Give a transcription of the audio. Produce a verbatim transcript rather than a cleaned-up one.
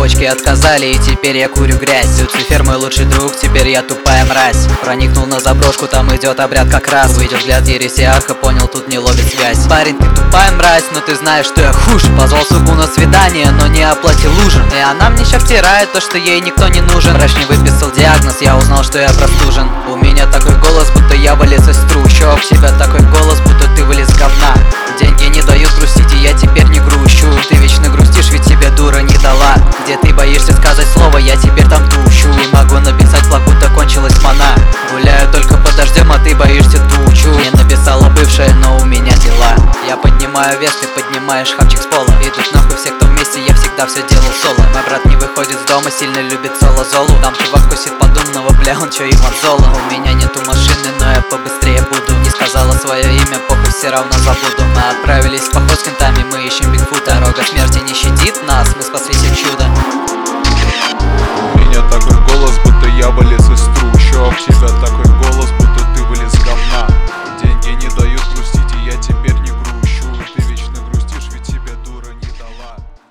почки отказали, и теперь я курю грязь. Люцифер мой лучший друг, теперь я тупая мразь. Проникнул на заброшку, там идет обряд как раз. Выйдет взгляд ересиарха, понял, тут не ловит связь. Парень, ты тупая мразь, но ты знаешь, что я хуже. Позвал суку на свидание, но не оплатил ужин. И она мне ща втирает то, что ей никто не нужен. Врач не выписал диагноз, я узнал, что я простужен. У меня такой голос, будто я вылез из трущоб. У тебя такой голос, будто ты вылез из говна. Деньги не дают грустить, и я теперь не грущу. Ты вечно грустишь, ведь тебе дура не дала. Где ты боишься сказать слово, я теперь там тущу. Не могу написать флаг, будто кончилась мана. Гуляю только под дождем, а ты боишься тучу. Мне написала бывшая, но у меня дела. Я поднимаю вес, ты поднимаешь хавчик с пола. Идут нахуй все, кто вместе, я всегда все делал соло. Мой брат не выходит с дома, сильно любит соло-золу. Там чувак косит подумного, бля, он чё, Иван Золо. У меня нету машины, но я побыстрее буду. Не сказала свое имя, похуй, все равно забуду. Мы отправились в поход с кентами, мы ищем Бигфута. Дорога смерти не щадит нас, мы спасли всем чудо. У меня такой голос, будто я вылез из трущоб. У тебя такой